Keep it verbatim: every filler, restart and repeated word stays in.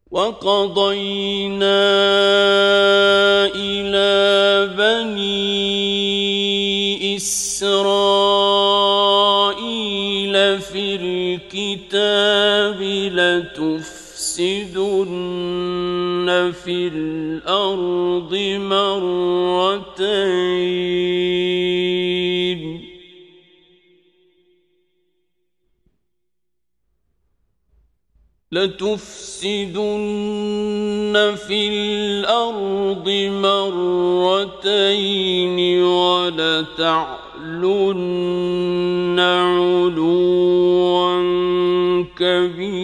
وَقَضَيْنَا إِلَى بَنِي إِسْرَائِيلَ فِي الْكِتَابِ لَتُفْسِدُنَّ فِي الْأَرْضِ مَرَّتَيْنِ لَتُفْسِدُنَّ فِي الْأَرْضِ مَرَّتَيْنِ وَلَتَعْلُنَّ عُلُوًّا كَبِيرًا